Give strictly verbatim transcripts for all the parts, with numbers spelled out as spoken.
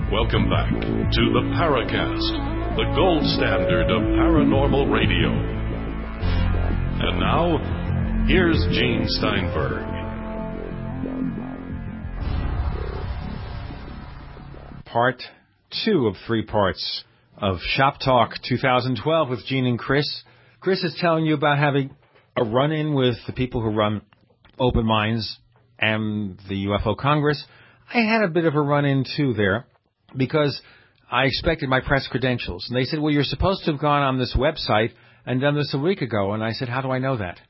Welcome back to the Paracast, the gold standard of paranormal radio. And now, here's Gene Steinberg. Part two of three parts of Shop Talk twenty twelve with Gene and Chris. Chris is telling you about having a run-in with the people who run Open Minds and the U F O Congress. I had a bit of a run-in, too, there, because I expected my press credentials. And they said, well, you're supposed to have gone on this website and done this a week ago. And I said, how do I know that?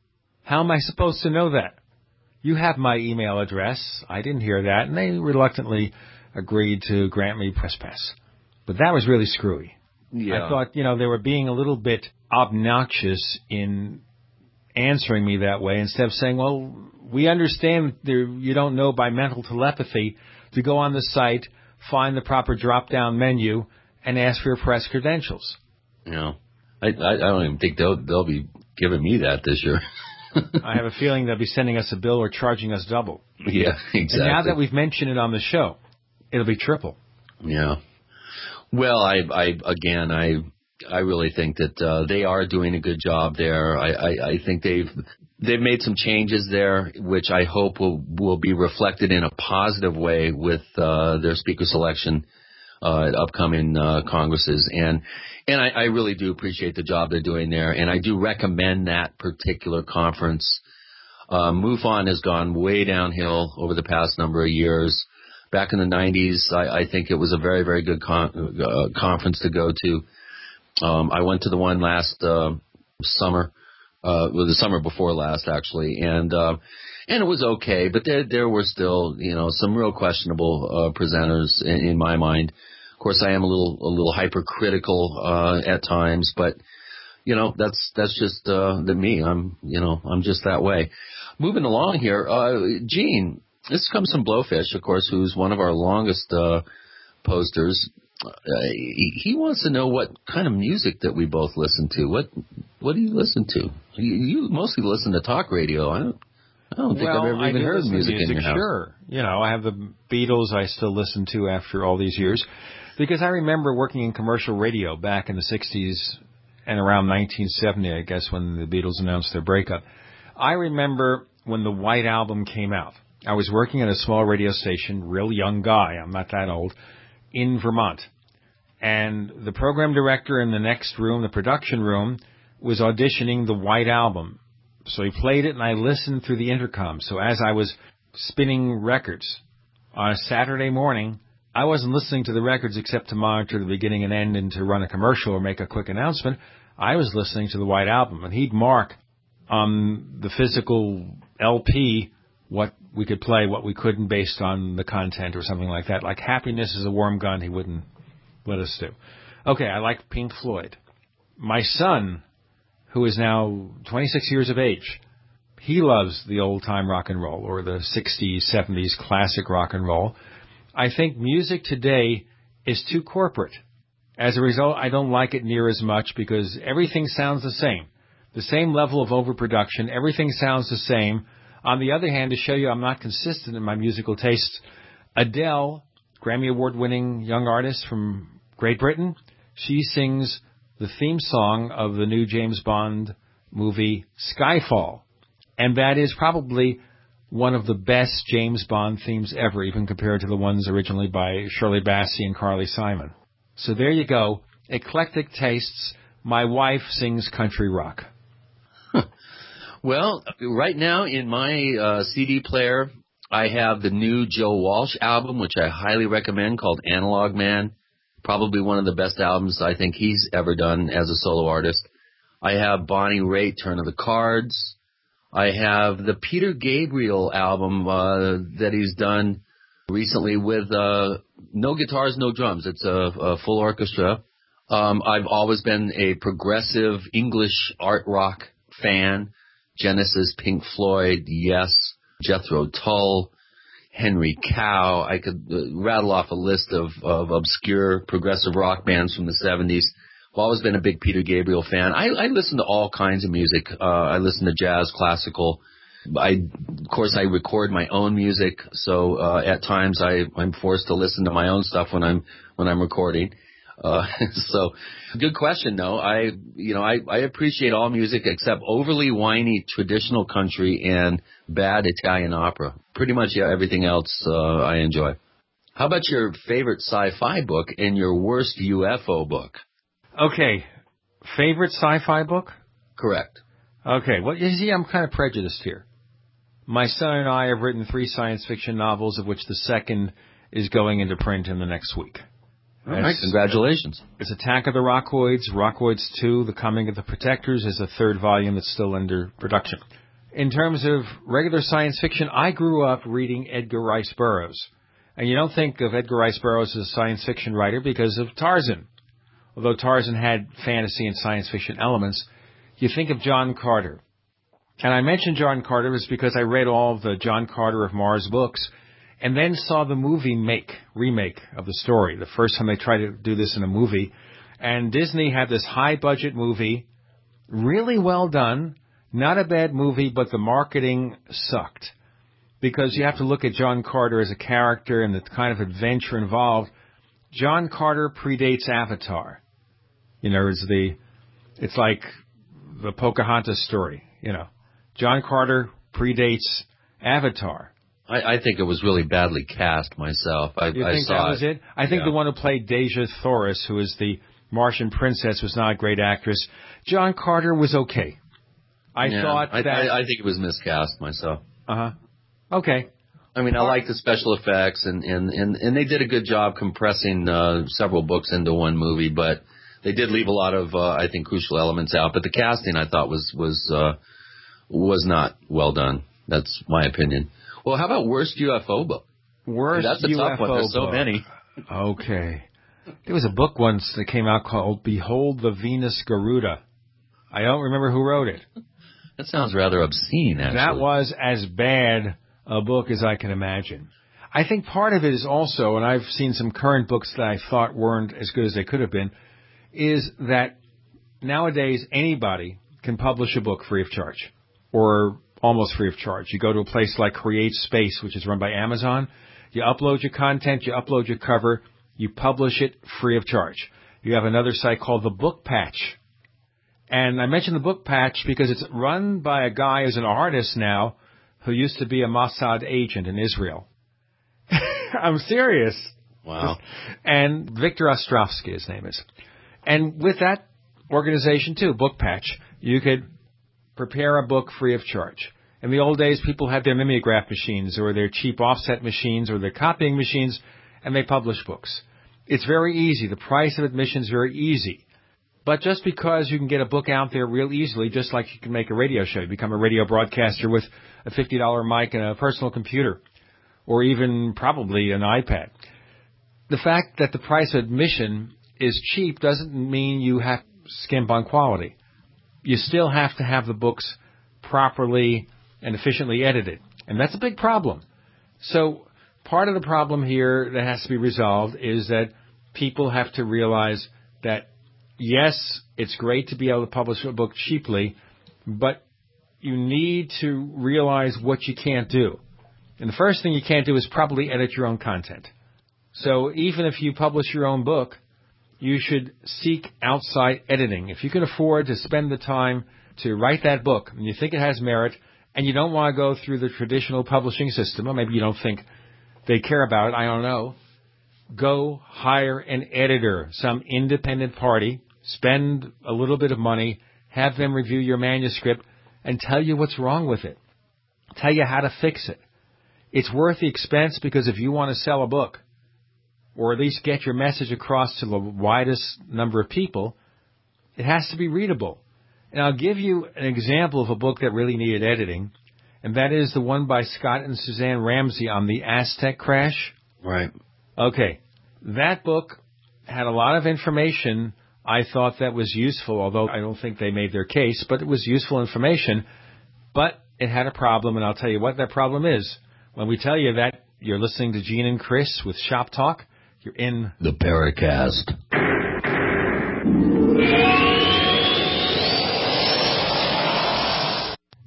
How am I supposed to know that? You have my email address. I didn't hear that. And they reluctantly agreed to grant me press pass. But that was really screwy. Yeah. I thought, you know, they were being a little bit obnoxious in answering me that way instead of saying, well, we understand there, you don't know by mental telepathy to go on the site, find the proper drop-down menu, and ask for your press credentials. Yeah. I, I, I don't even think they'll, they'll be giving me that this year. I have a feeling they'll be sending us a bill or charging us double. Yeah, exactly. And now that we've mentioned it on the show, it'll be triple. Yeah. Well, I, I again, I I really think that uh, they are doing a good job there. I, I, I think they've they've made some changes there, which I hope will will be reflected in a positive way with uh, their speaker selection uh, at upcoming uh, congresses. And and I, I really do appreciate the job they're doing there. And I do recommend that particular conference. Uh, MUFON has gone way downhill over the past number of years. Back in the nineties, I, I think it was a very, very good con- uh, conference to go to. Um, I went to the one last uh, summer, uh, well, the summer before last, actually, and uh, and it was okay, but there there were still, you know, some real questionable uh, presenters in, in my mind. Of course, I am a little a little hypercritical uh, at times, but you know, that's that's just uh, the me. I'm you know I'm just that way. Moving along here, uh, Gene. This comes from Blowfish, of course, who's one of our longest uh, posters. Uh, he, he wants to know what kind of music that we both listen to. What what do you listen to? You, you mostly listen to talk radio. I don't, I don't think well, I've ever I even heard music, music in your house. Sure. You know, I have the Beatles I still listen to after all these years. Because I remember working in commercial radio back in the sixties and around nineteen seventy, I guess, when the Beatles announced their breakup. I remember when the White Album came out. I was working at a small radio station, real young guy, I'm not that old, in Vermont. And the program director in the next room, the production room, was auditioning the White Album. So he played it, and I listened through the intercom. So as I was spinning records on a Saturday morning, I wasn't listening to the records except to monitor the beginning and end and to run a commercial or make a quick announcement. I was listening to the White Album, and he'd mark on the physical L P what we could play, what we couldn't based on the content or something like that. Like Happiness is a Warm Gun, he wouldn't let us do. Okay, I like Pink Floyd. My son, who is now twenty-six years of age, he loves the old-time rock and roll or the sixties, seventies classic rock and roll. I think music today is too corporate. As a result, I don't like it near as much because everything sounds the same. The same level of overproduction, everything sounds the same. On the other hand, to show you I'm not consistent in my musical tastes, Adele, Grammy Award-winning young artist from Great Britain, she sings the theme song of the new James Bond movie Skyfall. And that is probably one of the best James Bond themes ever, even compared to the ones originally by Shirley Bassey and Carly Simon. So there you go. Eclectic tastes. My wife sings country rock. Well, right now in my uh, C D player, I have the new Joe Walsh album, which I highly recommend, called Analog Man. Probably one of the best albums I think he's ever done as a solo artist. I have Bonnie Raitt, Turn of the Cards. I have the Peter Gabriel album uh, that he's done recently with uh, no guitars, no drums. It's a, a full orchestra. Um, I've always been a progressive English art rock fan. Genesis, Pink Floyd, Yes, Jethro Tull, Henry Cow. I could uh, rattle off a list of, of obscure progressive rock bands from the seventies. I've always been a big Peter Gabriel fan. I, I listen to all kinds of music. Uh, I listen to jazz, classical, I, of course, I record my own music, so uh, at times I, I'm forced to listen to my own stuff when I'm when I'm recording. Uh, so, good question, though. I, you know, I, I appreciate all music except overly whiny traditional country and bad Italian opera. Pretty much, yeah, everything else uh, I enjoy. How about your favorite sci-fi book and your worst U F O book? Okay, favorite sci-fi book? Correct. Okay, well, you see, I'm kind of prejudiced here. My son and I have written three science fiction novels, of which the second is going into print in the next week. All right, congratulations. It's Attack of the Rockoids, Rockoids two, The Coming of the Protectors is a third volume that's still under production. In terms of regular science fiction, I grew up reading Edgar Rice Burroughs. And you don't think of Edgar Rice Burroughs as a science fiction writer because of Tarzan. Although Tarzan had fantasy and science fiction elements, you think of John Carter. And I mentioned John Carter was because I read all of the John Carter of Mars books and then saw the movie make, remake of the story, the first time they tried to do this in a movie. And Disney had this high-budget movie, really well done, not a bad movie, but the marketing sucked. Because you have to look at John Carter as a character and the kind of adventure involved. John Carter predates Avatar. You know, it's the, it's like the Pocahontas story, you know. John Carter predates Avatar. I, I think it was really badly cast myself. I, you I think saw that was it? it? I think yeah. the one who played Deja Thoris, who is the Martian princess, was not a great actress. John Carter was okay. I yeah, thought I, that... I, I think it was miscast myself. Uh-huh. Okay. I mean, I like the special effects, and, and, and, and they did a good job compressing uh, several books into one movie, but they did leave a lot of, uh, I think, crucial elements out. But the casting, I thought, was was uh, was not well done. That's my opinion. Well, how about worst U F O book? Worst That's a U F O tough one. There's so book. many. Okay. There was a book once that came out called Behold the Venus Garuda. I don't remember who wrote it. That sounds rather obscene, actually. That was as bad a book as I can imagine. I think part of it is also, and I've seen some current books that I thought weren't as good as they could have been, is that nowadays anybody can publish a book free of charge, or almost free of charge. You go to a place like CreateSpace, which is run by Amazon. You upload your content, you upload your cover, you publish it free of charge. You have another site called the Book Patch. And I mention the Book Patch because it's run by a guy who's an artist now who used to be a Mossad agent in Israel. I'm serious. Wow. And Victor Ostrovsky, his name is. And with that organization, too, Book Patch, you could prepare a book free of charge. In the old days, people had their mimeograph machines or their cheap offset machines or their copying machines, and they published books. It's very easy. The price of admission is very easy. But just because you can get a book out there real easily, just like you can make a radio show, you become a radio broadcaster with a fifty dollar mic and a personal computer, or even probably an iPad. The fact that the price of admission is cheap doesn't mean you have to skimp on quality. You still have to have the books properly and efficiently edited. And that's a big problem. So part of the problem here that has to be resolved is that people have to realize that yes, it's great to be able to publish a book cheaply, but you need to realize what you can't do. And the first thing you can't do is probably edit your own content. So even if you publish your own book, you should seek outside editing. If you can afford to spend the time to write that book and you think it has merit and you don't want to go through the traditional publishing system, or maybe you don't think they care about it, I don't know, go hire an editor, some independent party. Spend a little bit of money, have them review your manuscript, and tell you what's wrong with it. Tell you how to fix it. It's worth the expense because if you want to sell a book, or at least get your message across to the widest number of people, it has to be readable. And I'll give you an example of a book that really needed editing, and that is the one by Scott and Suzanne Ramsey on the Aztec crash. Right. Okay. That book had a lot of information I thought that was useful, although I don't think they made their case, but it was useful information. But it had a problem, and I'll tell you what that problem is. When we tell you that, you're listening to Gene and Chris with Shop Talk. You're in the Paracast.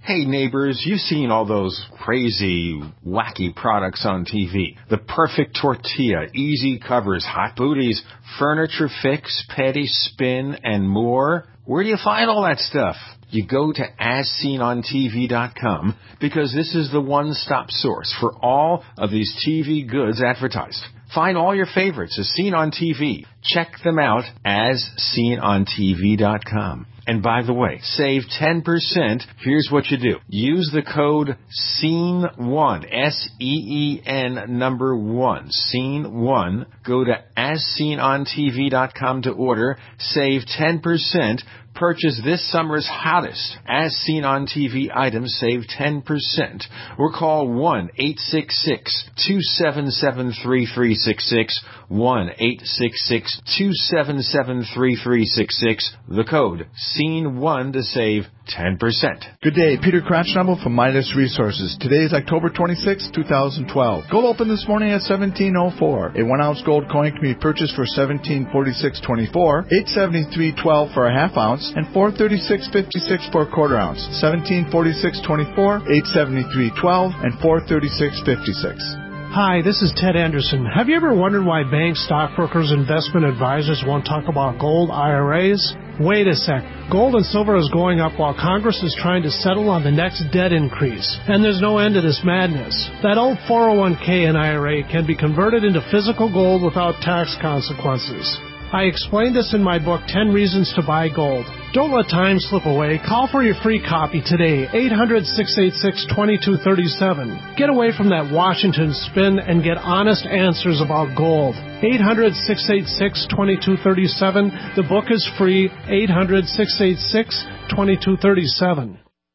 Hey neighbors, you've seen all those crazy, wacky products on T V. The perfect tortilla, easy covers, hot booties, furniture fix, petty spin, and more. Where do you find all that stuff? You go to as seen on T V dot com because this is the one-stop source for all of these T V goods advertised. Find all your favorites as seen on T V. Check them out as seen on T V dot com. And by the way, save ten percent. Here's what you do. Use the code S E E N one, S E E N number one, S E E N one. Go to as seen on T V dot com to order. Save ten percent. Purchase this summer's hottest As Seen on T V items. Save ten percent. Or call one eight six six, two seven seven, three three six six, one eight six six, two seven seven, three three six six. The code S E E N one to save ten percent. Good day, Peter Kratchnabel from Midas Resources. Today is October twenty-sixth, twenty twelve. Gold opened this morning at seventeen oh four. A one ounce gold coin can be purchased for seventeen forty-six twenty-four, eight seventy-three twelve for a half ounce, and four thirty-six fifty-six for a quarter ounce. seventeen forty-six twenty-four, eight seventy-three twelve, and four thirty-six fifty-six. Hi, this is Ted Anderson. Have you ever wondered why banks, stockbrokers, investment advisors won't talk about gold I R As? Wait a sec. Gold and silver is going up while Congress is trying to settle on the next debt increase. And there's no end to this madness. That old four oh one k and I R A can be converted into physical gold without tax consequences. I explained this in my book, ten Reasons to Buy Gold. Don't let time slip away. Call for your free copy today, eight hundred, six eight six, two two three seven. Get away from that Washington spin and get honest answers about gold. eight hundred, six eight six, two two three seven. The book is free, eight hundred, six eight six, two two three seven.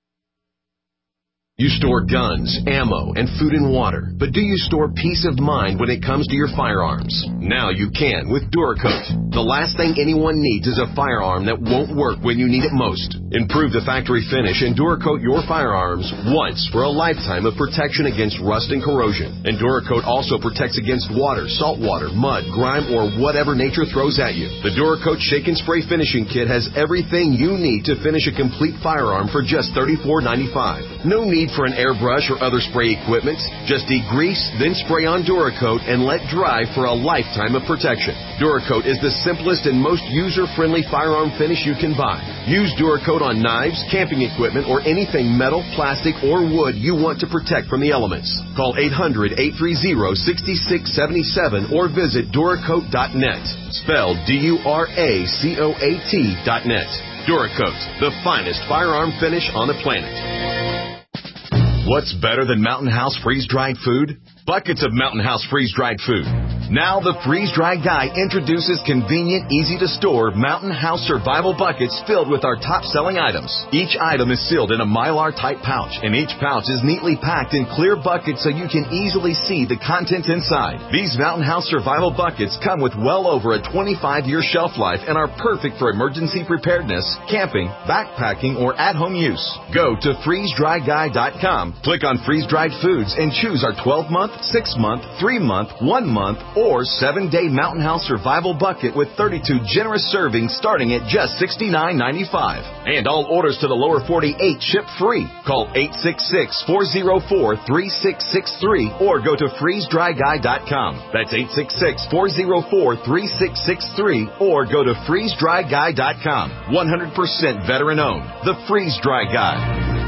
You store guns, ammo, and food and water, but do you store peace of mind when it comes to your firearms? Now you can with Duracoat. The last thing anyone needs is a firearm that won't work when you need it most. Improve the factory finish and Duracoat your firearms once for a lifetime of protection against rust and corrosion. And Duracoat also protects against water, salt water, mud, grime, or whatever nature throws at you. The Duracoat Shake and Spray Finishing Kit has everything you need to finish a complete firearm for just thirty-four ninety-five. No need for an airbrush or other spray equipment. Just degrease, then spray on Duracoat and let dry for a lifetime of protection. Duracoat is the simplest and most user-friendly firearm finish you can buy. Use Duracoat on knives, camping equipment, or anything metal, plastic, or wood you want to protect from the elements. Call eight hundred, eight three zero, six six seven seven or visit Duracoat dot net. Spelled D U R A C O A T dot net. Duracoat, the finest firearm finish on the planet. What's better than Mountain House freeze-dried food? Buckets of Mountain House freeze-dried food. Now the freeze-dried guy introduces convenient, easy-to-store Mountain House survival buckets filled with our top-selling items. Each item is sealed in a Mylar-type pouch, and each pouch is neatly packed in clear buckets so you can easily see the contents inside. These Mountain House survival buckets come with well over a twenty-five year shelf life and are perfect for emergency preparedness, camping, backpacking, or at-home use. Go to freeze dry guy dot com, click on freeze-dried foods, and choose our twelve month, six month, three month, one month, or seven day Mountain House Survival Bucket with thirty-two generous servings starting at just sixty-nine ninety-five. And all orders to the lower forty-eight ship free. Call eight six six, four zero four, three six six three or go to freeze dry guy dot com. That's eight six six, four zero four, three six six three or go to freeze dry guy dot com. one hundred percent veteran owned. The Freeze Dry Guy.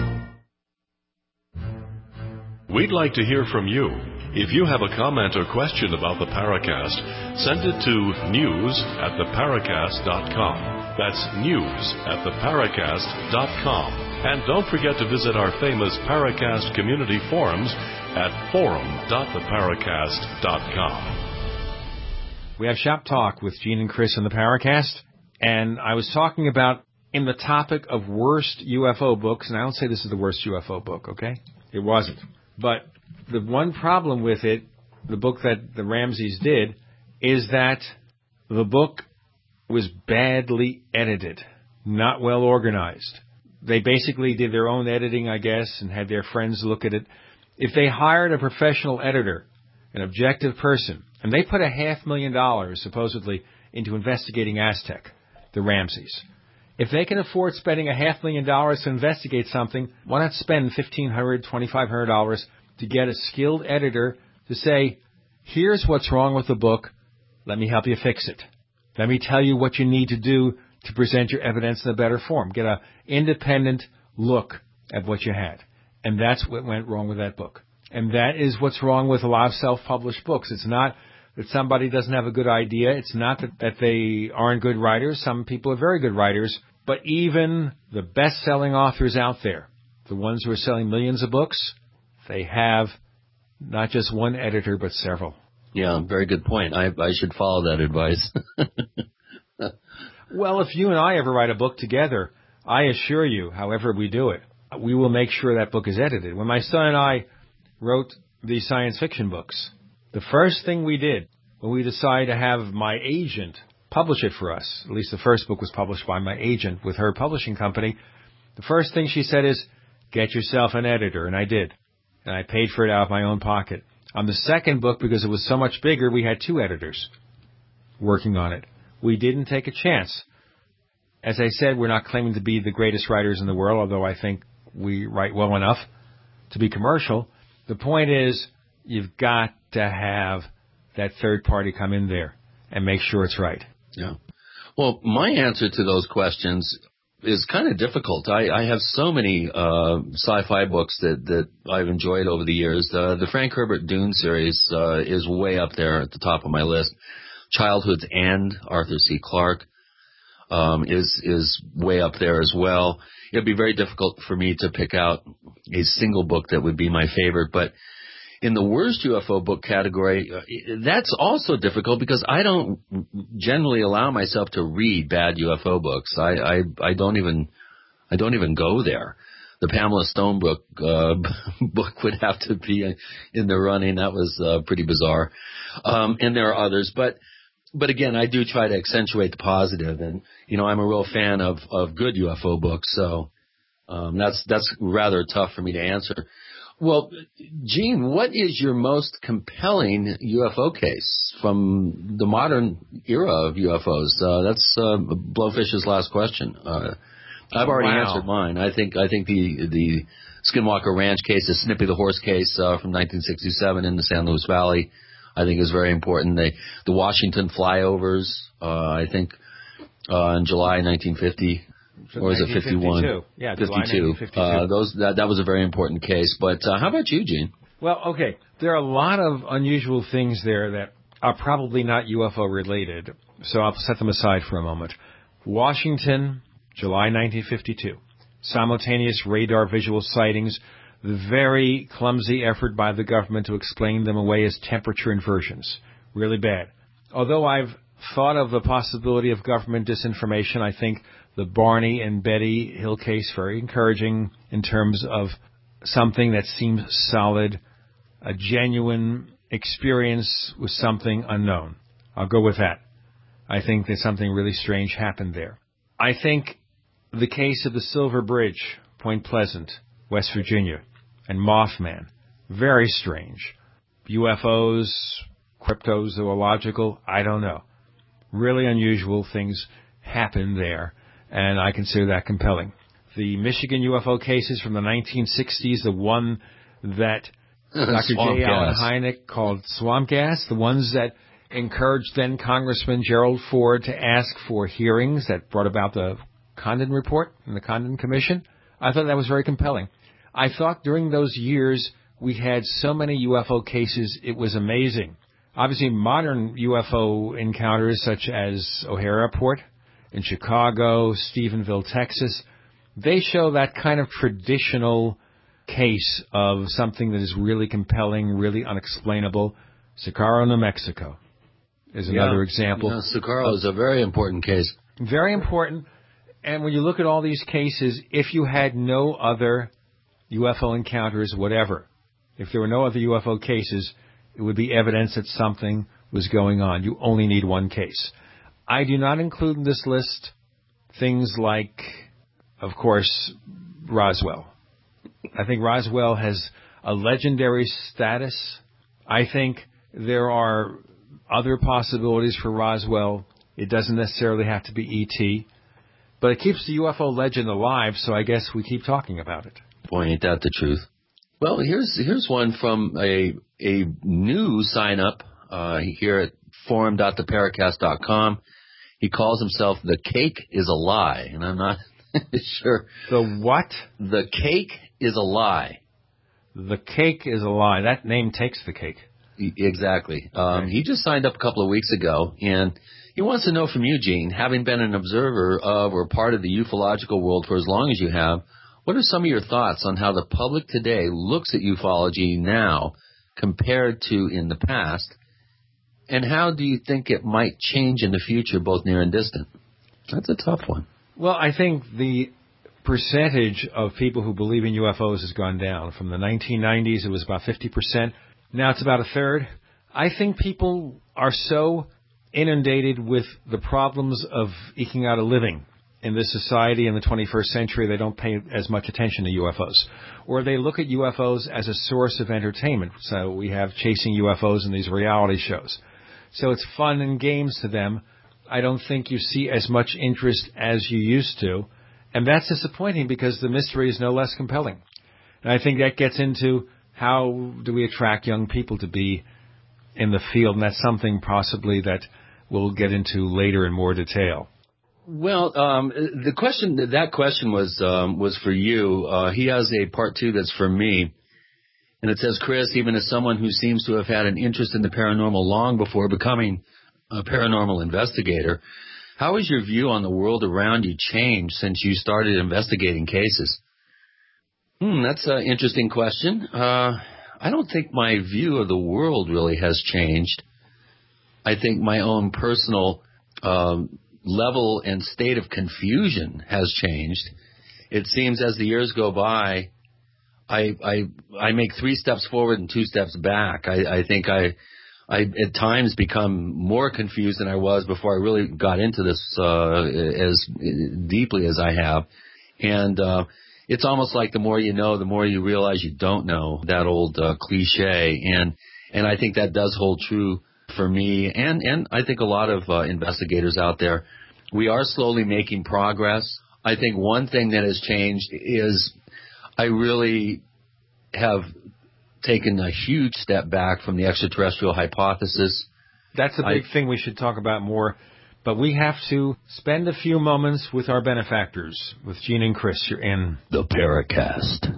We'd like to hear from you. If you have a comment or question about the Paracast, send it to news at the paracast dot com. That's news at the paracast dot com. And don't forget to visit our famous Paracast community forums at forum dot the paracast dot com. We have Shop Talk with Gene and Chris in the Paracast, and I was talking about in the topic of worst U F O books, and I don't say this is the worst U F O book, okay? It wasn't. But the one problem with it, the book that the Ramseys did, is that the book was badly edited, not well organized. They basically did their own editing, I guess, and had their friends look at it. If they hired a professional editor, an objective person, and they put a half million dollars, supposedly, into investigating Aztec, the Ramseys, If they can afford spending a half million dollars to investigate something, why not spend fifteen hundred dollars, twenty-five hundred dollars to get a skilled editor to say, here's what's wrong with the book. Let me help you fix it. Let me tell you what you need to do to present your evidence in a better form. Get an independent look at what you had. And that's what went wrong with that book. And that is what's wrong with a lot of self-published books. It's not that somebody doesn't have a good idea. It's not that, that they aren't good writers. Some people are very good writers. But even the best-selling authors out there, the ones who are selling millions of books, they have not just one editor, but several. Yeah, very good point. I, I should follow that advice. Well, if you and I ever write a book together, I assure you, however we do it, we will make sure that book is edited. When my son and I wrote these science fiction books, the first thing we did when we decided to have my agent publish it for us, at least the first book was published by my agent with her publishing company, the first thing she said is, get yourself an editor, and I did. And I paid for it out of my own pocket. On the second book, because it was so much bigger, we had two editors working on it. We didn't take a chance. As I said, we're not claiming to be the greatest writers in the world, although I think we write well enough to be commercial. The point is, you've got to have that third party come in there and make sure it's right. Yeah. Well, my answer to those questions is kind of difficult. I, I have so many uh, sci-fi books that, that I've enjoyed over the years. Uh, the Frank Herbert Dune series uh, is way up there at the top of my list. Childhood's End, Arthur C. Clarke, um, is is way up there as well. It'd be very difficult for me to pick out a single book that would be my favorite, but in the worst U F O book category, that's also difficult because I don't generally allow myself to read bad U F O books. I, I, I don't even, I don't even go there. The Pamela Stone book, uh, book would have to be in the running. That was, uh, pretty bizarre. Um, and there are others, but, but again, I do try to accentuate the positive, and, you know, I'm a real fan of, of good U F O books. So, um, that's, that's rather tough for me to answer. Well, Gene, what is your most compelling U F O case from the modern era of U F Os? Uh, that's uh, Blowfish's last question. Uh, I've already wow. answered mine. I think I think the the Skinwalker Ranch case, the Snippy the Horse case uh, from nineteen sixty-seven in the San Luis Valley, I think is very important. The the Washington flyovers, uh, I think, uh, in July nineteen fifty. Or is it fifty-one? Yeah, fifty-two. Uh, those that that was a very important case. But uh, how about you, Gene? Well, okay. There are a lot of unusual things there that are probably not U F O related, so I'll set them aside for a moment. Washington, July nineteen fifty-two. Simultaneous radar visual sightings. The very clumsy effort by the government to explain them away as temperature inversions. Really bad. Although I've thought of the possibility of government disinformation, I think the Barney and Betty Hill case very encouraging in terms of something that seems solid, a genuine experience with something unknown. I'll go with that. I think that something really strange happened there. I think the case of the Silver Bridge, Point Pleasant, West Virginia, and Mothman, very strange. U F Os, cryptozoological, I don't know. Really unusual things happened there, and I consider that compelling. The Michigan U F O cases from the nineteen sixties, the one that Doctor J. Allen Hynek called swamp gas, the ones that encouraged then Congressman Gerald Ford to ask for hearings that brought about the Condon Report and the Condon Commission, I thought that was very compelling. I thought during those years we had so many U F O cases, it was amazing. Obviously, modern U F O encounters such as O'Hare Airport in Chicago, Stephenville, Texas, they show that kind of traditional case of something that is really compelling, really unexplainable. Socorro, New Mexico is another yeah. example. Yeah, Socorro is a very important case. Very important. And when you look at all these cases, if you had no other U F O encounters, whatever, if there were no other U F O cases, it would be evidence that something was going on. You only need one case. I do not include in this list things like, of course, Roswell. I think Roswell has a legendary status. I think there are other possibilities for Roswell. It doesn't necessarily have to be E T But it keeps the U F O legend alive, so I guess we keep talking about it. Boy, ain't that the truth. Well, here's here's one from a a new sign-up uh, here at forum dot the paracast dot com. He calls himself The Cake is a Lie, and I'm not sure. The what? The Cake is a Lie. The Cake is a Lie. That name takes the cake. Exactly. Um, he just signed up a couple of weeks ago, and he wants to know from you, Gene, having been an observer of or part of the ufological world for as long as you have, what are some of your thoughts on how the public today looks at ufology now compared to in the past, and how do you think it might change in the future, both near and distant? That's a tough one. Well, I think the percentage of people who believe in U F Os has gone down. From the nineteen nineties, it was about fifty percent. Now it's about a third. I think people are so inundated with the problems of eking out a living in this society in the twenty-first century, they don't pay as much attention to U F Os. Or they look at U F Os as a source of entertainment. So we have chasing U F Os in these reality shows. So it's fun and games to them. I don't think you see as much interest as you used to. And that's disappointing because the mystery is no less compelling. And I think that gets into how do we attract young people to be in the field. And that's something possibly that we'll get into later in more detail. Well, um, the question, that question was, um, was for you. Uh, he has a part two that's for me. And it says, Chris, even as someone who seems to have had an interest in the paranormal long before becoming a paranormal investigator, how has your view on the world around you changed since you started investigating cases? Hmm, that's an interesting question. Uh, I don't think my view of the world really has changed. I think my own personal um, level and state of confusion has changed. It seems as the years go by, I I, I make three steps forward and two steps back. I, I think I I at times become more confused than I was before I really got into this uh, as deeply as I have. And uh, it's almost like the more you know, the more you realize you don't know, that old uh, cliche. And and I think that does hold true for me and, and I think a lot of uh, investigators out there. We are slowly making progress. I think one thing that has changed is I really have taken a huge step back from the extraterrestrial hypothesis. That's a big I, thing we should talk about more. But we have to spend a few moments with our benefactors. With Gene and Chris, you're in the Paracast.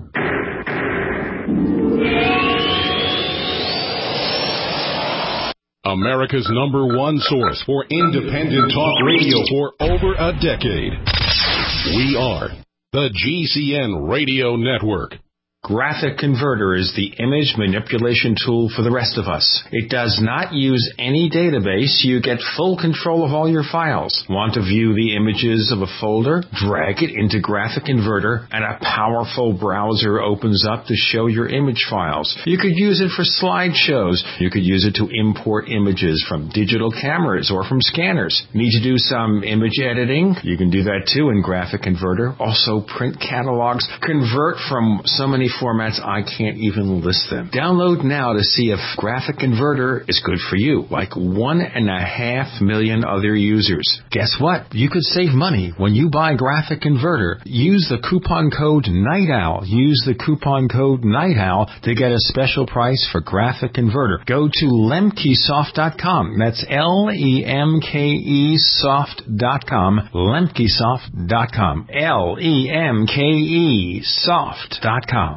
America's number one source for independent talk radio for over a decade. We are the G C N Radio Network. Graphic Converter is the image manipulation tool for the rest of us. It does not use any database. You get full control of all your files. Want to view the images of a folder? Drag it into Graphic Converter and a powerful browser opens up to show your image files. You could use it for slideshows. You could use it to import images from digital cameras or from scanners. Need to do some image editing? You can do that too in Graphic Converter. Also print catalogs. Convert from so many formats I can't even list them. Download now to see if Graphic Converter is good for you, like one and a half million other users. Guess what? You could save money when you buy Graphic Converter. Use the coupon code NIGHTOWL. Use the coupon code NIGHTOWL to get a special price for Graphic Converter. Go to lemkesoft dot com. That's L E M K E soft dot com. lemkesoft dot com. L E M K E soft dot com.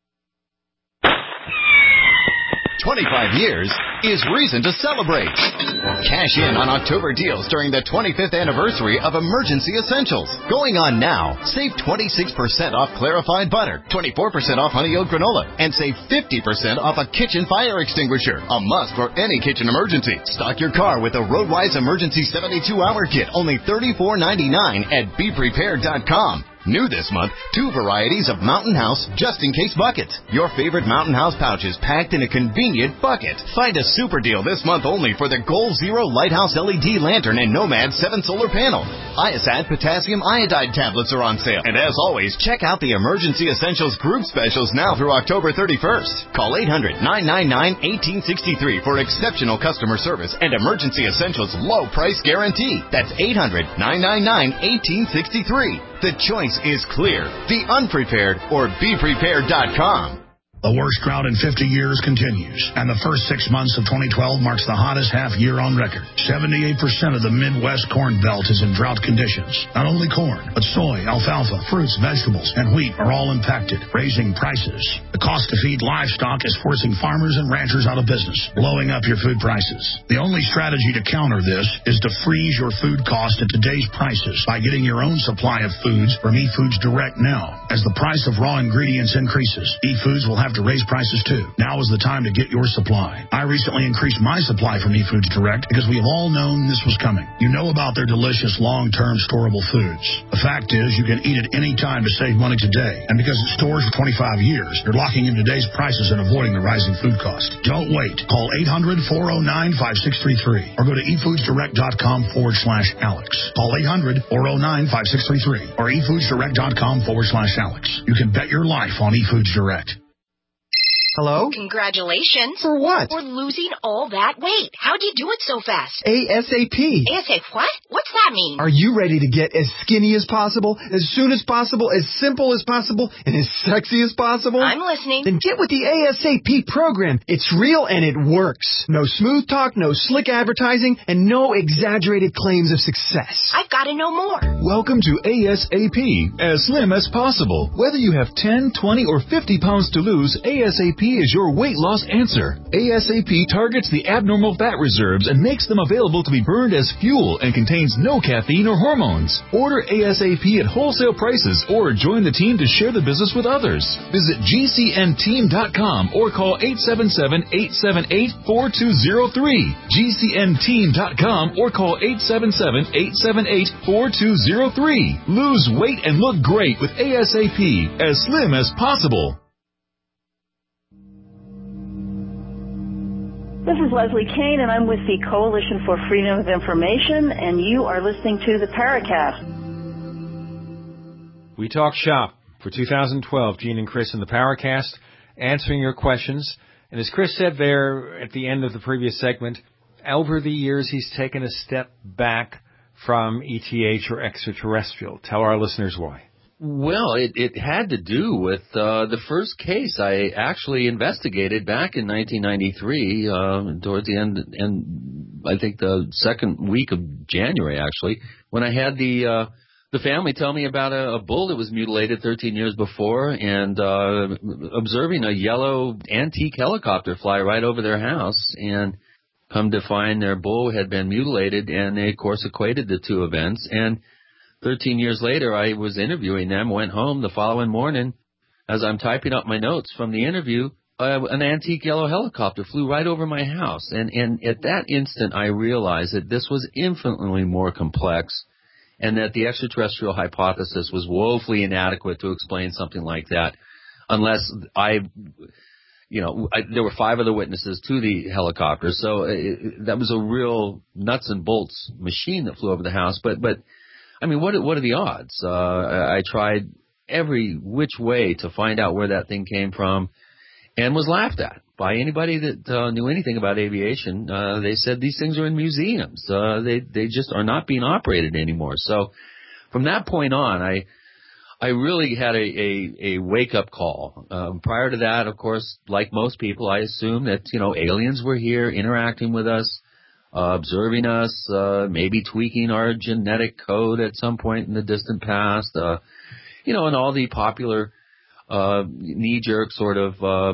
twenty-five years is reason to celebrate. Cash in on October deals during the twenty-fifth anniversary of Emergency Essentials. Going on now, save twenty-six percent off clarified butter, twenty-four percent off honey oat granola, and save fifty percent off a kitchen fire extinguisher. A must for any kitchen emergency. Stock your car with a Roadwise Emergency seventy-two hour kit, only thirty-four ninety-nine at be prepared dot com. New this month, two varieties of Mountain House just-in-case buckets. Your favorite Mountain House pouches packed in a convenient bucket. Find a super deal this month only for the Goal Zero Lighthouse L E D Lantern and Nomad seven Solar Panel. Iosat Potassium Iodide tablets are on sale. And as always, check out the Emergency Essentials group specials now through October thirty-first. Call eight hundred, nine nine nine, one eight six three for exceptional customer service and Emergency Essentials low price guarantee. That's eight hundred, nine nine nine, one eight six three. The choice is clear. Be unprepared or be prepared dot com. The worst drought in fifty years continues, and the first six months of twenty twelve marks the hottest half year on record. seventy-eight percent of the Midwest Corn Belt is in drought conditions. Not only corn, but soy, alfalfa, fruits, vegetables, and wheat are all impacted, raising prices. The cost to feed livestock is forcing farmers and ranchers out of business, blowing up your food prices. The only strategy to counter this is to freeze your food cost at today's prices by getting your own supply of foods from eFoods Direct now. As the price of raw ingredients increases, eFoods will have to raise prices too. Now is the time to get your supply. I recently increased my supply from eFoods Direct because we have all known this was coming. You know about their delicious long-term storable foods. The fact is you can eat it any time to save money today. And because it stores for twenty-five years, you're locking in today's prices and avoiding the rising food cost. Don't wait. Call eight hundred, four oh nine, five six three three or go to efoodsdirect.com forward slash Alex. Call eight hundred, four oh nine, five six three three or efoodsdirect.com forward slash Alex. You can bet your life on eFoods Direct. Hello? Congratulations. For what? For losing all that weight. How'd you do it so fast? ASAP. ASAP what? What's that mean? Are you ready to get as skinny as possible, as soon as possible, as simple as possible, and as sexy as possible? I'm listening. Then get with the ASAP program. It's real and it works. No smooth talk, no slick advertising, and no exaggerated claims of success. I've got to know more. Welcome to ASAP, as slim as possible. Whether you have ten, twenty, or fifty pounds to lose, ASAP is your weight loss answer. ASAP targets the abnormal fat reserves and makes them available to be burned as fuel and contains no caffeine or hormones. Order ASAP at wholesale prices or join the team to share the business with others. Visit G C N team dot com or call eight seven seven, eight seven eight, four two zero three. G C N team dot com or call eight seven seven, eight seven eight, four two zero three. Lose weight and look great with ASAP, as slim as possible. This is Leslie Kane, and I'm with the Coalition for Freedom of Information, and you are listening to the Paracast. We talk shop for two thousand twelve. Gene and Chris in the Paracast, answering your questions. And as Chris said there at the end of the previous segment, over the years he's taken a step back from E T H or extraterrestrial. Tell our listeners why. Well, it, it had to do with uh, the first case I actually investigated back in nineteen ninety-three, uh, towards the end, and I think the second week of January, actually, when I had the uh, the family tell me about a, a bull that was mutilated thirteen years before, and uh, observing a yellow antique helicopter fly right over their house, and come to find their bull had been mutilated, and they, of course, equated the two events. And thirteen years later, I was interviewing them, went home the following morning. As I'm typing up my notes from the interview, uh, an antique yellow helicopter flew right over my house. And, and at that instant, I realized that this was infinitely more complex and that the extraterrestrial hypothesis was woefully inadequate to explain something like that unless I, you know, I, there were five other witnesses to the helicopter. So it, that was a real nuts and bolts machine that flew over the house. But, but, I mean, what what are the odds? Uh, I tried every which way to find out where that thing came from and was laughed at by anybody that uh, knew anything about aviation. Uh, they said these things are in museums. Uh, they they just are not being operated anymore. So from that point on, I I really had a, a, a wake-up call. Um, prior to that, of course, like most people, I assumed that, you know, aliens were here interacting with us. Uh, observing us, uh, maybe tweaking our genetic code at some point in the distant past, uh, you know, and all the popular uh, knee-jerk sort of uh,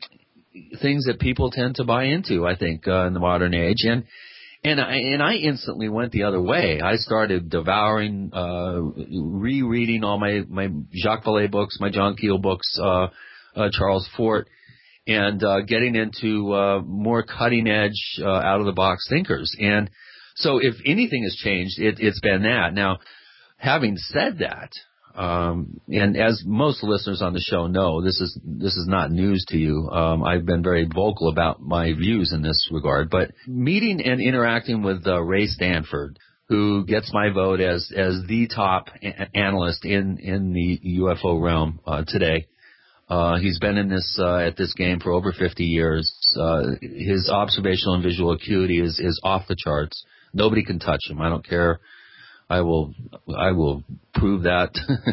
things that people tend to buy into, I think, uh, in the modern age. And and I, and I instantly went the other way. I started devouring, uh, rereading all my, my Jacques Vallée books, my John Keel books, uh, uh, Charles Fort, and uh, getting into uh, more cutting-edge, uh, out-of-the-box thinkers. And so if anything has changed, it, it's been that. Now, having said that, Um, and as most listeners on the show know, this is this is not news to you. Um, I've been very vocal about my views in this regard. But meeting and interacting with uh, Ray Stanford, who gets my vote as as the top a- analyst in in the U F O realm uh, today. Uh, he's been in this uh, at this game for over fifty years. Uh, his observational and visual acuity is is off the charts. Nobody can touch him. I don't care. I will, I will prove that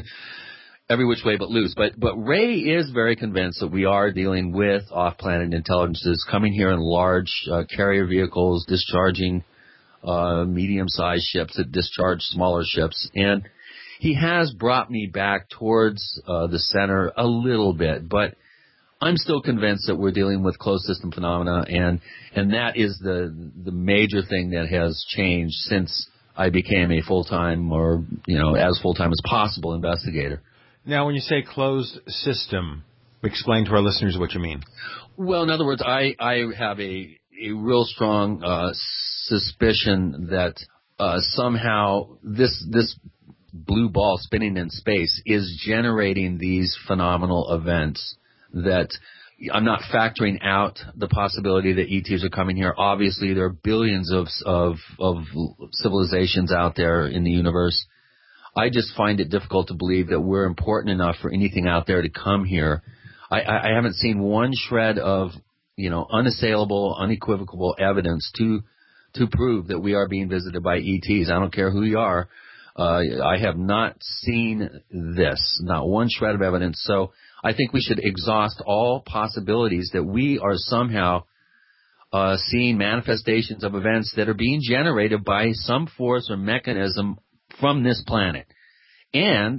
every which way but loose. But, but Ray is very convinced that we are dealing with off-planet intelligences coming here in large uh, carrier vehicles, discharging uh, medium-sized ships that discharge smaller ships. And he has brought me back towards uh, the center a little bit, but I'm still convinced that we're dealing with closed system phenomena, and and that is the the major thing that has changed since I became a full-time, or, you know, as full-time as possible investigator. Now, when you say closed system, explain to our listeners what you mean. Well, in other words, I, I have a, a real strong uh, suspicion that uh, somehow this this blue ball spinning in space is generating these phenomenal events that I'm not factoring out the possibility that E Ts are coming here. Obviously, there are billions of, of, of civilizations out there in the universe. I just find it difficult to believe that we're important enough for anything out there to come here. I, I haven't seen one shred of, you know, unassailable, unequivocal evidence to, to prove that we are being visited by E Ts. I don't care who you are. Uh, I have not seen this, not one shred of evidence. So I think we should exhaust all possibilities that we are somehow uh, seeing manifestations of events that are being generated by some force or mechanism from this planet. And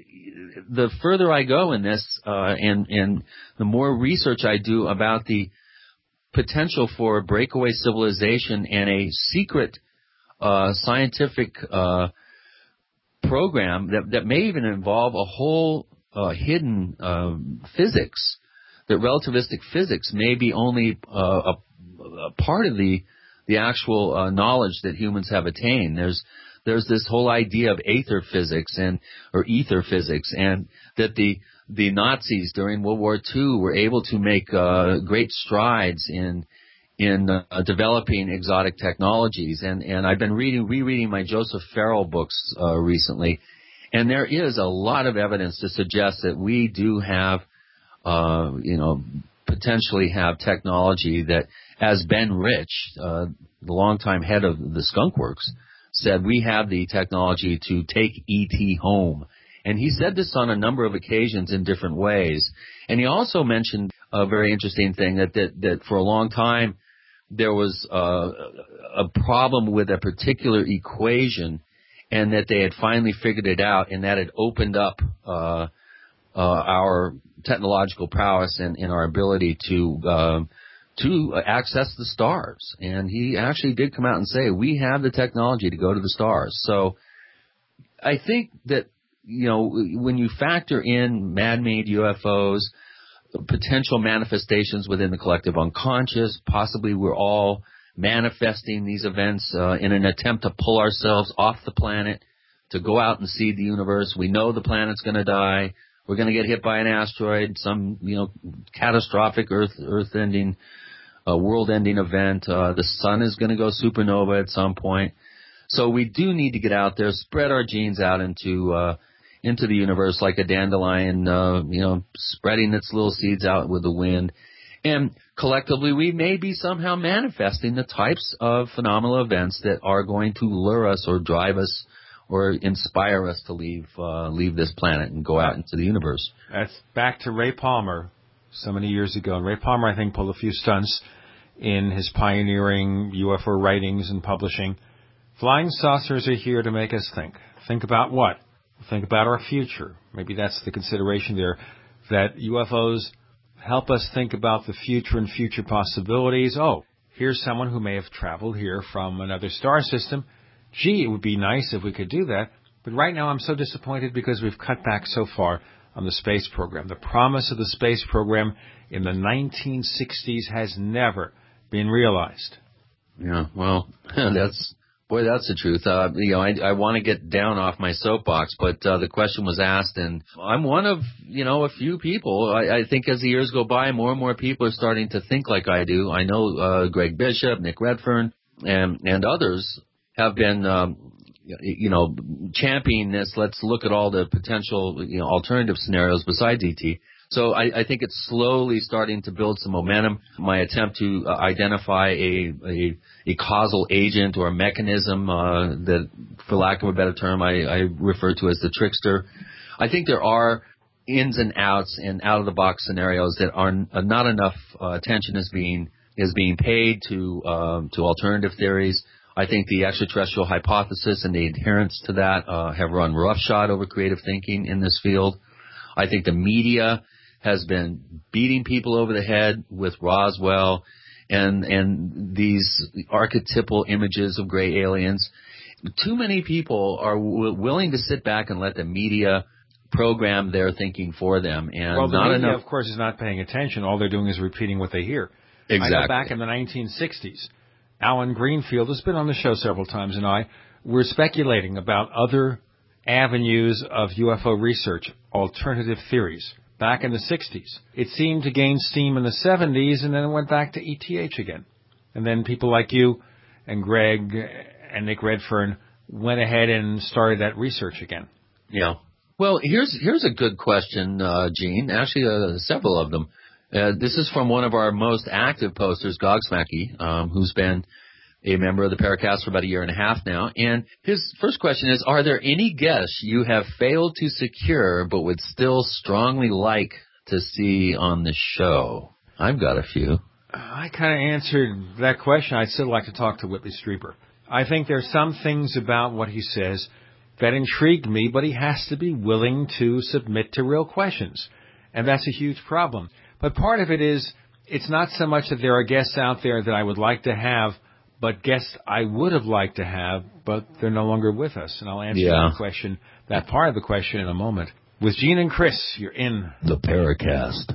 the further I go in this, uh, and, and the more research I do about the potential for a breakaway civilization and a secret uh, scientific uh, program that, that may even involve a whole Uh, hidden uh, physics, that relativistic physics may be only uh, a, a part of the the actual uh, knowledge that humans have attained. There's there's this whole idea of aether physics and or ether physics, and that the the Nazis during World War Two were able to make uh, great strides in in uh, developing exotic technologies. And and I've been reading rereading my Joseph Farrell books uh, recently. And there is a lot of evidence to suggest that we do have, uh, you know, potentially have technology that, as Ben Rich, uh, the longtime head of the Skunk Works, said, we have the technology to take E T home. And he said this on a number of occasions in different ways. And he also mentioned a very interesting thing, that, that, that for a long time there was uh, a problem with a particular equation, and that they had finally figured it out, and that had opened up uh, uh, our technological prowess and, and our ability to uh, to access the stars. And he actually did come out and say, we have the technology to go to the stars. So I think that, you know, when you factor in man-made U F Os, potential manifestations within the collective unconscious, possibly we're all manifesting these events uh, in an attempt to pull ourselves off the planet, to go out and see the universe. We know the planet's going to die. We're going to get hit by an asteroid, some, you know, catastrophic Earth, Earth-ending, uh, world-ending event. Uh, the sun is going to go supernova at some point. So we do need to get out there, spread our genes out into uh, into the universe like a dandelion, uh, you know, spreading its little seeds out with the wind. And collectively, we may be somehow manifesting the types of phenomenal events that are going to lure us or drive us or inspire us to leave uh, leave this planet and go out into the universe. That's back to Ray Palmer so many years ago. And Ray Palmer, I think, pulled a few stunts in his pioneering U F O writings and publishing. Flying saucers are here to make us think. Think about what? Think about our future. Maybe that's the consideration there, that U F Os help us think about the future and future possibilities. Oh, here's someone who may have traveled here from another star system. Gee, it would be nice if we could do that. But right now I'm so disappointed because we've cut back so far on the space program. The promise of the space program in the nineteen sixties has never been realized. Yeah, well, that's Boy, that's the truth. Uh, you know, I, I want to get down off my soapbox, but uh, the question was asked, and I'm one of, you know, a few people. I, I think as the years go by, more and more people are starting to think like I do. I know uh, Greg Bishop, Nick Redfern, and and others have been, um, you know, championing this. Let's look at all the potential, you know, alternative scenarios besides E T. So I, I think it's slowly starting to build some momentum. My attempt to uh, identify a, a a causal agent or a mechanism uh, that, for lack of a better term, I, I refer to as the trickster. I think there are ins and outs and out-of-the-box scenarios that are uh, not enough uh, attention is being is being paid to um, to alternative theories. I think the extraterrestrial hypothesis and the adherence to that uh, have run roughshod over creative thinking in this field. I think the media has been beating people over the head with Roswell and and these archetypal images of gray aliens. Too many people are w- willing to sit back and let the media program their thinking for them. And well, the not media, enough... of course, is not paying attention. All they're doing is repeating what they hear. Exactly. I know back in the nineteen sixties, Alan Greenfield has been on the show several times, and I were speculating about other avenues of U F O research, alternative theories. Back in the sixties, it seemed to gain steam in the seventies, and then it went back to E T H again. And then people like you and Greg and Nick Redfern went ahead and started that research again. Yeah. Well, here's here's a good question, uh, Gene. Actually, uh, several of them. Uh, this is from one of our most active posters, Gogsmacky, um, who's been a member of the Paracast for about a year and a half now. And his first question is, are there any guests you have failed to secure but would still strongly like to see on the show? I've got a few. I kind of answered that question. I'd still like to talk to Whitley Strieber. I think there's some things about what he says that intrigued me, but he has to be willing to submit to real questions. And that's a huge problem. But part of it is, it's not so much that there are guests out there that I would like to have, but guests I would have liked to have, but they're no longer with us. And I'll answer yeah. that question, that part of the question in a moment. With Gene and Chris, you're in the Paracast.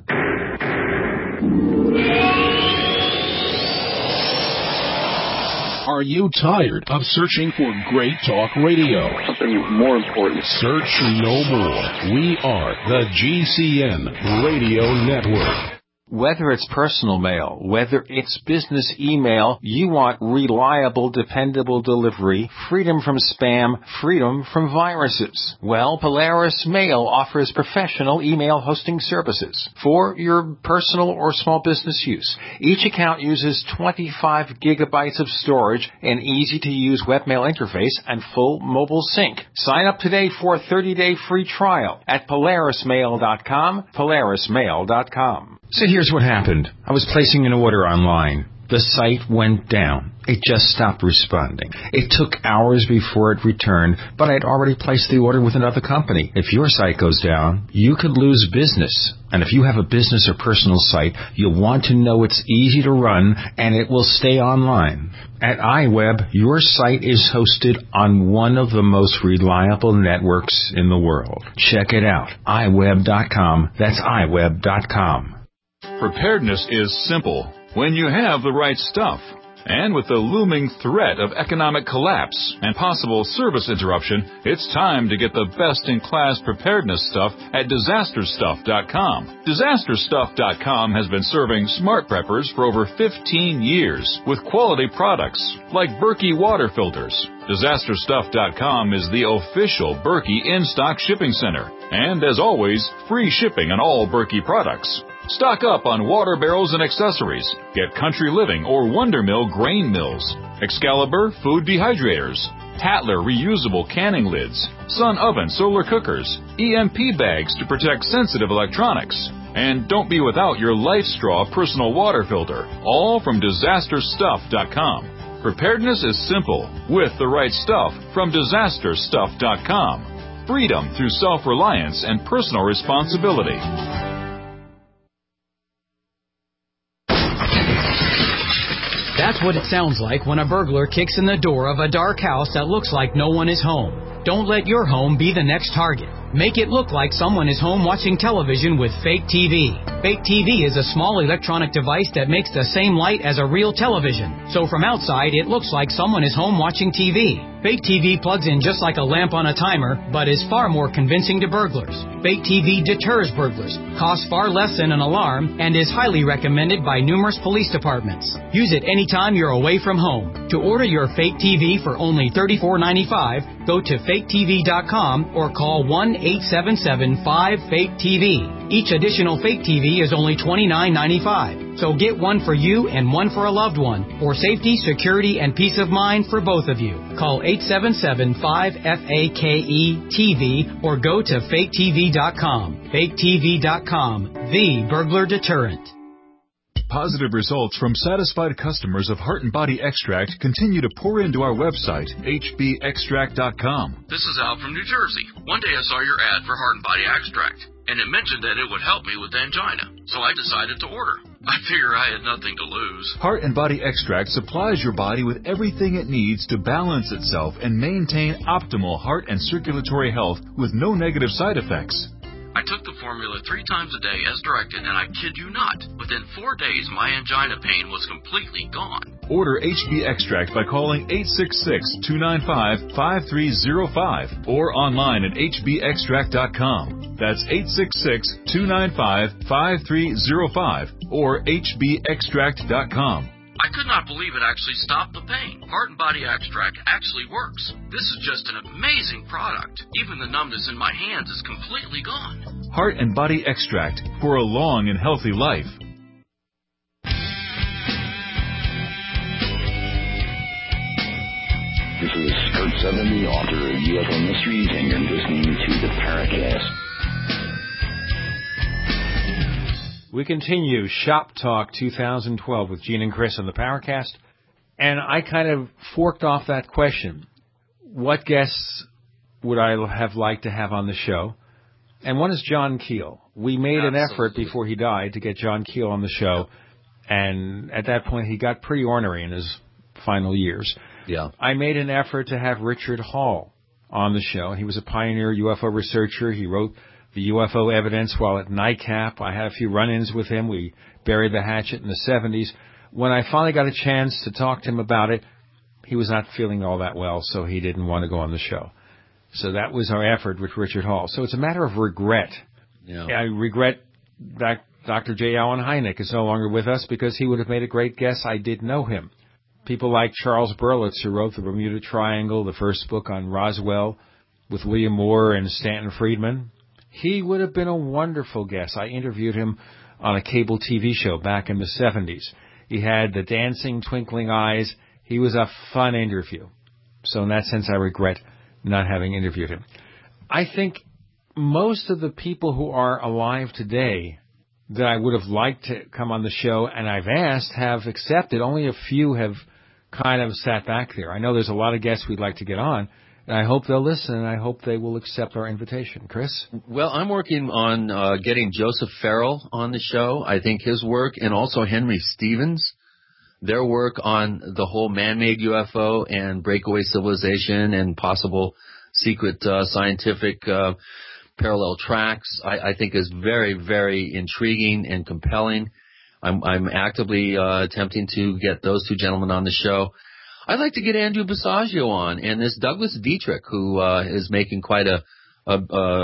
Are you tired of searching for great talk radio? Something more important. Search no more. We are the G C N Radio Network. Whether it's personal mail, whether it's business email, you want reliable, dependable delivery, freedom from spam, freedom from viruses. Well, Polaris Mail offers professional email hosting services for your personal or small business use. Each account uses twenty-five gigabytes of storage, an easy-to-use webmail interface, and full mobile sync. Sign up today for a thirty-day free trial at polaris mail dot com, polaris mail dot com. So here's what happened. I was placing an order online. The site went down. It just stopped responding. It took hours before it returned, but I'd already placed the order with another company. If your site goes down, you could lose business. And if you have a business or personal site, you'll want to know it's easy to run and it will stay online. At iWeb, your site is hosted on one of the most reliable networks in the world. Check it out. i web dot com. That's i web dot com. Preparedness is simple when you have the right stuff. And with the looming threat of economic collapse and possible service interruption, it's time to get the best-in-class preparedness stuff at disaster stuff dot com. disaster stuff dot com has been serving smart preppers for over fifteen years with quality products like Berkey water filters. disaster stuff dot com is the official Berkey in-stock shipping center. And as always, free shipping on all Berkey products. Stock up on water barrels and accessories. Get Country Living or Wonder Mill grain mills, Excalibur food dehydrators, Tatler reusable canning lids, Sun oven solar cookers, E M P bags to protect sensitive electronics. And don't be without your Life Straw personal water filter, all from disaster stuff dot com. Preparedness is simple with the right stuff from disaster stuff dot com. Freedom through self-reliance and personal responsibility. That's what it sounds like when a burglar kicks in the door of a dark house that looks like no one is home. Don't let your home be the next target. Make it look like someone is home watching television with Fake T V. Fake T V is a small electronic device that makes the same light as a real television. So from outside, it looks like someone is home watching T V. Fake T V plugs in just like a lamp on a timer, but is far more convincing to burglars. Fake T V deters burglars, costs far less than an alarm, and is highly recommended by numerous police departments. Use it anytime you're away from home. To order your Fake T V for only thirty-four ninety-five, go to fake T V dot com or call one eight seven seven five fake T V. Each additional Fake T V is only twenty-nine ninety-five. So get one for you and one for a loved one, for safety, security, and peace of mind for both of you. Call eight seven seven five F A K E T V or go to fake T V dot com. fake T V dot com, the burglar deterrent. Positive results from satisfied customers of Heart and Body Extract continue to pour into our website, H B extract dot com. This is Al from New Jersey. One day I saw your ad for Heart and Body Extract, and it mentioned that it would help me with angina, so I decided to order. I figure I had nothing to lose. Heart and Body Extract supplies your body with everything it needs to balance itself and maintain optimal heart and circulatory health with no negative side effects. I took the formula three times a day as directed, and I kid you not, within four days my angina pain was completely gone. Order H B Extract by calling eight six six, two nine five, five three zero five or online at H B extract dot com. That's eight six six, two nine five, five three zero five or H B extract dot com. I could not believe it actually stopped the pain. Heart and Body Extract actually works. This is just an amazing product. Even the numbness in my hands is completely gone. Heart and Body Extract for a long and healthy life. This is Kurt Sutherland, the author of U F O Mysteries, and you're listening to the Paracast. We continue Shop Talk twenty twelve with Gene and Chris on the Paracast, and I kind of forked off that question. What guests would I have liked to have on the show? And one is John Keel. We made Absolutely. an effort before he died to get John Keel on the show, and at that point he got pretty ornery in his final years. Yeah. I made an effort to have Richard Hall on the show. He was a pioneer U F O researcher. He wrote the U F O evidence while at NICAP. I had a few run-ins with him. We buried the hatchet in the seventies. When I finally got a chance to talk to him about it, he was not feeling all that well, so he didn't want to go on the show. So that was our effort with Richard Hall. So it's a matter of regret. Yeah. I regret that Doctor J. Allen Hynek is no longer with us because he would have made a great guest. I did know him. People like Charles Berlitz, who wrote The Bermuda Triangle, the first book on Roswell, with William Moore and Stanton Friedman. He would have been a wonderful guest. I interviewed him on a cable T V show back in the seventies. He had the dancing, twinkling eyes. He was a fun interview. So in that sense, I regret not having interviewed him. I think most of the people who are alive today that I would have liked to come on the show and I've asked have accepted. Only a few have kind of sat back there. I know there's a lot of guests we'd like to get on, and I hope they'll listen, and I hope they will accept our invitation. Chris? Well, I'm working on uh, getting Joseph Farrell on the show. I think his work, and also Henry Stevens, their work on the whole man-made U F O and breakaway civilization and possible secret uh, scientific uh, parallel tracks, I, I think is very, very intriguing and compelling. I'm, I'm actively uh, attempting to get those two gentlemen on the show. I'd like to get Andrew Basiago on, and this Douglas Dietrich, who uh, is making quite a, a,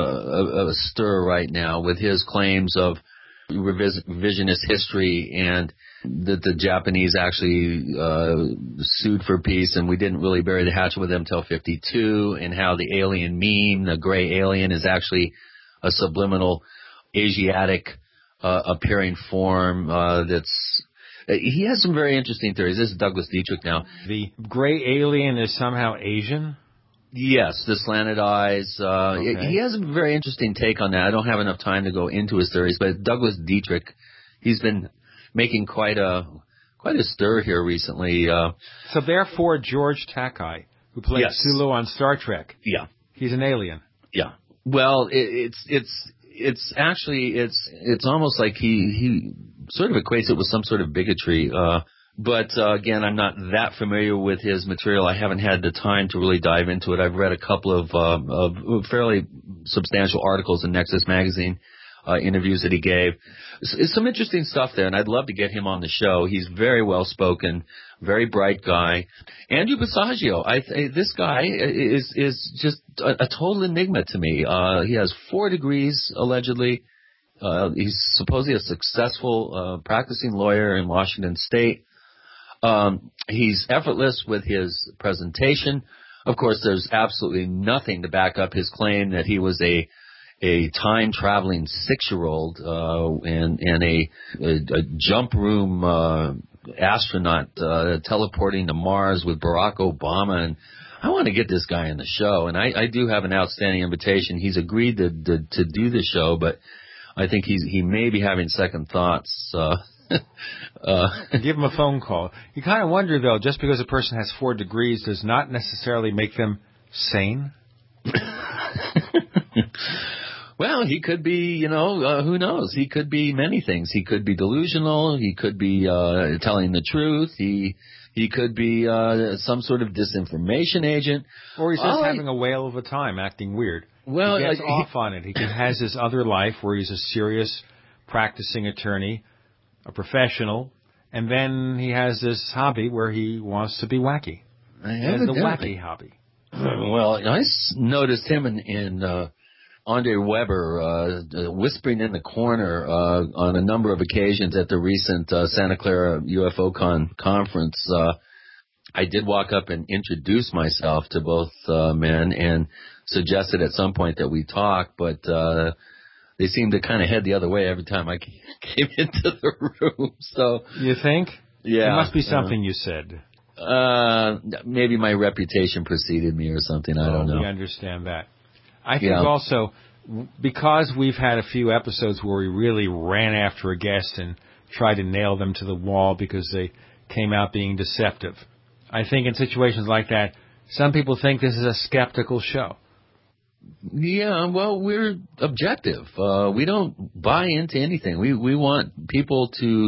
a, a stir right now with his claims of revis- revisionist history and that the Japanese actually uh, sued for peace, and we didn't really bury the hatchet with them until fifty-two, and how the alien meme, the gray alien, is actually a subliminal Asiatic uh, appearing form uh, that's... He has some very interesting theories. This is Douglas Dietrich now. The gray alien is somehow Asian? Yes, the slanted eyes. Uh, okay. He has a very interesting take on that. I don't have enough time to go into his theories, but Douglas Dietrich, he's been making quite a quite a stir here recently. Uh, so therefore, George Takei, who played yes. Sulu on Star Trek, yeah, he's an alien. Yeah. Well, it, it's it's it's actually it's it's almost like he he sort of equates it with some sort of bigotry. Uh, but uh, again, I'm not that familiar with his material. I haven't had the time to really dive into it. I've read a couple of uh, of fairly substantial articles in Nexus Magazine, uh, interviews that he gave. It's, it's some interesting stuff there, and I'd love to get him on the show. He's very well-spoken, very bright guy. Andrew Basiago, I th- this guy is is just a, a total enigma to me. Uh, he has four degrees, allegedly. Uh, he's supposedly a successful uh, practicing lawyer in Washington State. Um, he's effortless with his presentation. Of course, there's absolutely nothing to back up his claim that he was a a time-traveling six-year-old uh, and, and a, a, a jump room uh, astronaut uh, teleporting to Mars with Barack Obama. And I want to get this guy on the show, and I, I do have an outstanding invitation. He's agreed to, to, to do the show, but I think he's he may be having second thoughts. Uh, uh, Give him a phone call. You kind of wonder, though, just because a person has four degrees does not necessarily make them sane. Well, he could be, you know, uh, who knows? He could be many things. He could be delusional. He could be uh, telling the truth. He he could be uh, some sort of disinformation agent. Or he's just All having I, a whale of a time, acting weird. Well, he gets uh, off he, on it. He can, has his other life where he's a serious practicing attorney, a professional, and then he has this hobby where he wants to be wacky. He has the wacky hobby. Well, I noticed him in, in uh, Andre Weber uh, whispering in the corner uh, on a number of occasions at the recent uh, Santa Clara U F O Con conference. Uh, I did walk up and introduce myself to both uh, men and suggested at some point that we talk, but uh, they seemed to kind of head the other way every time I came into the room. So you think? Yeah, it must be something uh, you said. Uh, maybe my reputation preceded me or something. I don't oh, know. We understand that. I think yeah. also because we've had a few episodes where we really ran after a guest and tried to nail them to the wall because they came out being deceptive. I think in situations like that, some people think this is a skeptical show. Yeah, well, we're objective. Uh, we don't buy into anything. We we want people to,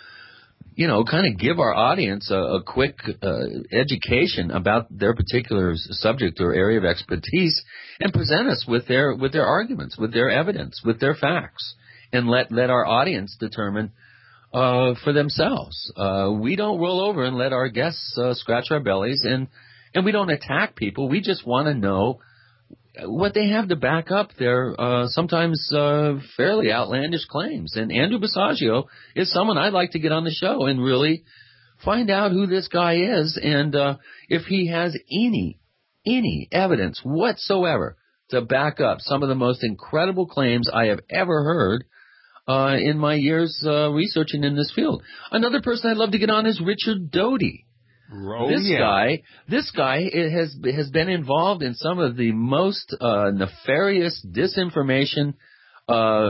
you know, kind of give our audience a, a quick uh, education about their particular subject or area of expertise, and present us with their with their arguments, with their evidence, with their facts, and let let our audience determine uh, for themselves. Uh, we don't roll over and let our guests uh, scratch our bellies, and and we don't attack people. We just want to know what they have to back up their uh, sometimes uh, fairly outlandish claims. And Andrew Basiago is someone I'd like to get on the show and really find out who this guy is and uh, if he has any, any evidence whatsoever to back up some of the most incredible claims I have ever heard uh, in my years uh, researching in this field. Another person I'd love to get on is Richard Doty. Oh, this yeah. guy, this guy has has been involved in some of the most uh, nefarious disinformation. Uh,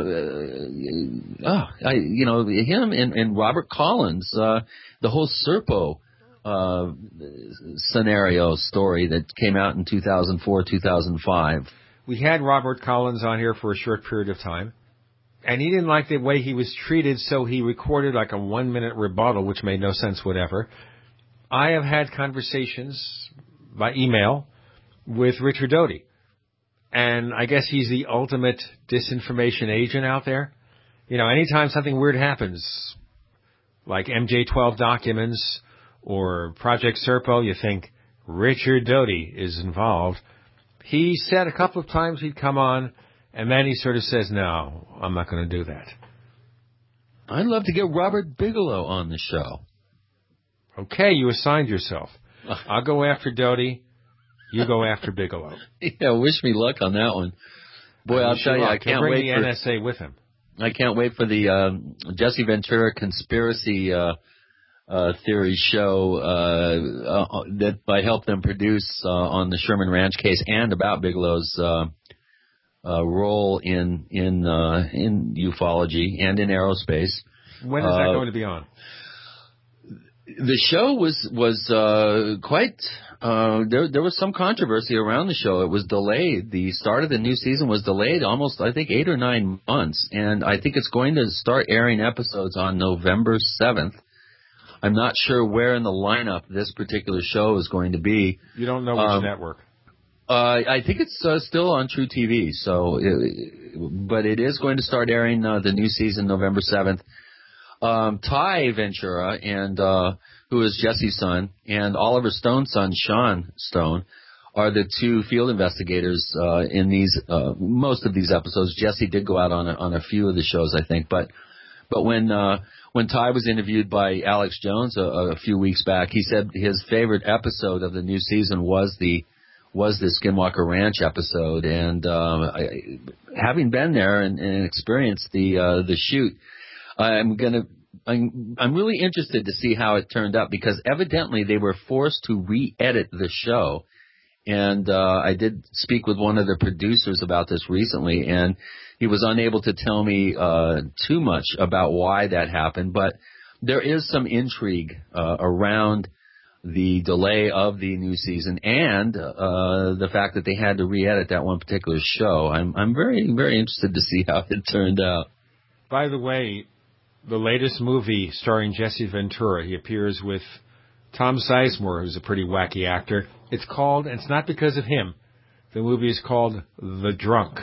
oh, I, you know, him and, and Robert Collins, uh, the whole Serpo uh, scenario story that came out in two thousand four, two thousand five. We had Robert Collins on here for a short period of time, and he didn't like the way he was treated, so he recorded like a one-minute rebuttal, which made no sense whatever. I have had conversations by email with Richard Doty, and I guess he's the ultimate disinformation agent out there. You know, anytime something weird happens, like M J twelve documents or Project Serpo, you think Richard Doty is involved. He said a couple of times he'd come on, and then he sort of says, no, I'm not going to do that. I'd love to get Robert Bigelow on the show. Okay, you assigned yourself. I'll go after Doty. You go after Bigelow. Yeah, wish me luck on that one. Boy, I'll tell you, I can't bring wait the for N S A with him. I can't wait for the um, Jesse Ventura conspiracy uh, uh, theory show uh, uh, that I helped them produce uh, on the Sherman Ranch case and about Bigelow's uh, uh, role in in uh, in ufology and in aerospace. When is uh, that going to be on? The show was was uh, quite. Uh, there there was some controversy around the show. It was delayed. The start of the new season was delayed almost, I think, eight or nine months, and I think it's going to start airing episodes on November seventh. I'm not sure where in the lineup this particular show is going to be. You don't know which um, network? Uh, I think it's uh, still on True T V. So, it, but it is going to start airing uh, the new season November seventh. Um, Ty Ventura, and uh, who is Jesse's son, and Oliver Stone's son, Sean Stone, are the two field investigators uh, in these uh, most of these episodes. Jesse did go out on a, on a few of the shows, I think, but but when uh, when Ty was interviewed by Alex Jones a, a few weeks back, he said his favorite episode of the new season was the was the Skinwalker Ranch episode, and uh, I, having been there and, and experienced the uh, the shoot. I'm gonna. I'm, I'm really interested to see how it turned out, because evidently they were forced to re-edit the show, and uh, I did speak with one of the producers about this recently, and he was unable to tell me uh, too much about why that happened. But there is some intrigue uh, around the delay of the new season and uh, the fact that they had to re-edit that one particular show. I'm I'm very very interested to see how it turned out. By the way, the latest movie starring Jesse Ventura, he appears with Tom Sizemore, who's a pretty wacky actor. It's called, and it's not because of him, the movie is called The Drunk.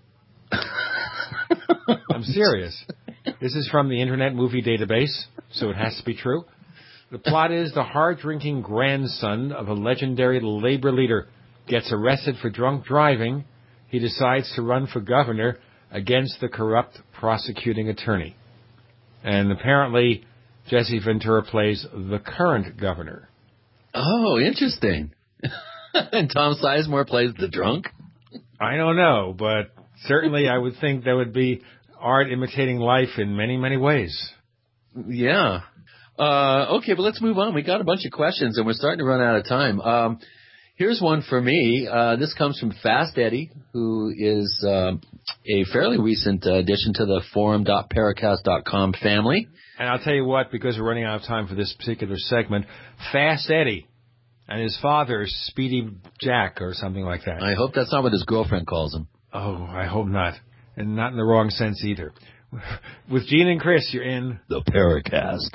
I'm serious. This is from the Internet Movie Database, so it has to be true. The plot is the hard-drinking grandson of a legendary labor leader gets arrested for drunk driving. He decides to run for governor against the corrupt prosecuting attorney. And apparently, Jesse Ventura plays the current governor. Oh, interesting. And Tom Sizemore plays the drunk? I don't know, but certainly I would think that would be art imitating life in many, many ways. Yeah. Uh, okay, but let's move on. We got a bunch of questions, and we're starting to run out of time. Um, here's one for me. Uh, this comes from Fast Eddie, who is uh, a fairly recent uh, addition to the forum dot paracast dot com family. And I'll tell you what, because we're running out of time for this particular segment, Fast Eddie and his father, Speedy Jack, or something like that. I hope that's not what his girlfriend calls him. Oh, I hope not. And not in the wrong sense either. With Gene and Chris, you're in the Paracast.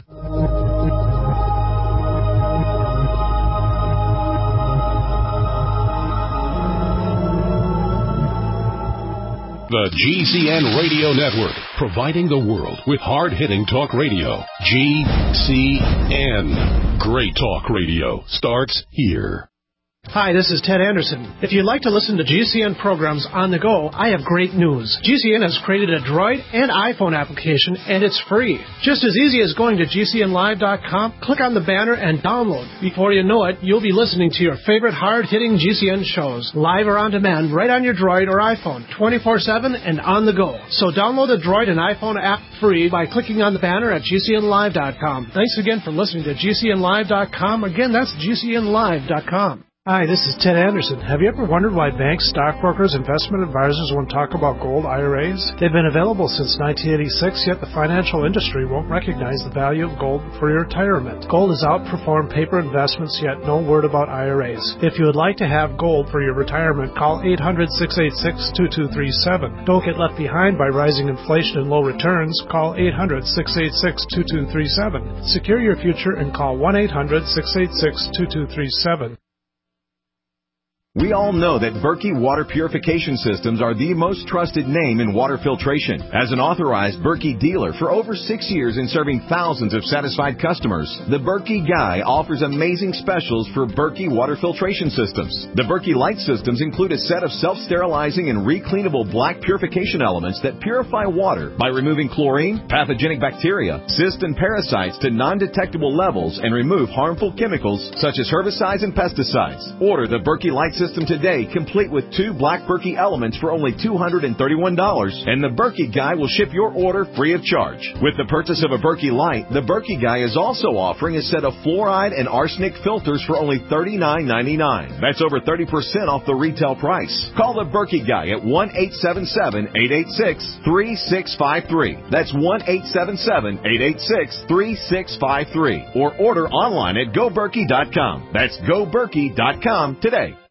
The G C N Radio Network, providing the world with hard-hitting talk radio. G C N. Great talk radio starts here. Hi, this is Ted Anderson. If you'd like to listen to G C N programs on the go, I have great news. G C N has created a Droid and iPhone application, and it's free. Just as easy as going to G C N live dot com, click on the banner, and download. Before you know it, you'll be listening to your favorite hard-hitting G C N shows, live or on demand, right on your Droid or iPhone, twenty-four seven and on the go. So download the Droid and iPhone app free by clicking on the banner at G C N live dot com. Thanks again for listening to G C N live dot com. Again, that's G C N live dot com. Hi, this is Ted Anderson. Have you ever wondered why banks, stockbrokers, investment advisors won't talk about gold I R As? They've been available since nineteen eighty-six, yet the financial industry won't recognize the value of gold for your retirement. Gold has outperformed paper investments, yet no word about I R As. If you would like to have gold for your retirement, call eight hundred, six eight six, two two three seven. Don't get left behind by rising inflation and low returns. Call eight hundred, six eight six, two two three seven. Secure your future and call one eight hundred, six eight six, two two three seven. We all know that Berkey Water Purification Systems are the most trusted name in water filtration. As an authorized Berkey dealer for over six years and serving thousands of satisfied customers, the Berkey Guy offers amazing specials for Berkey Water Filtration Systems. The Berkey Light Systems include a set of self-sterilizing and recleanable black purification elements that purify water by removing chlorine, pathogenic bacteria, cysts, and parasites to non-detectable levels and remove harmful chemicals such as herbicides and pesticides. Order the Berkey Light Systems today, complete with two black Berkey elements for only two hundred thirty-one dollars, and the Berkey Guy will ship your order free of charge. With the purchase of a Berkey Light, the Berkey Guy is also offering a set of fluoride and arsenic filters for only thirty-nine ninety-nine. That's over thirty percent off the retail price. Call the Berkey Guy at one eight seven seven, eight eight six, three six five three. That's one eight seven seven, eight eight six, three six five three. Or order online at go berkey dot com. That's go berkey dot com today.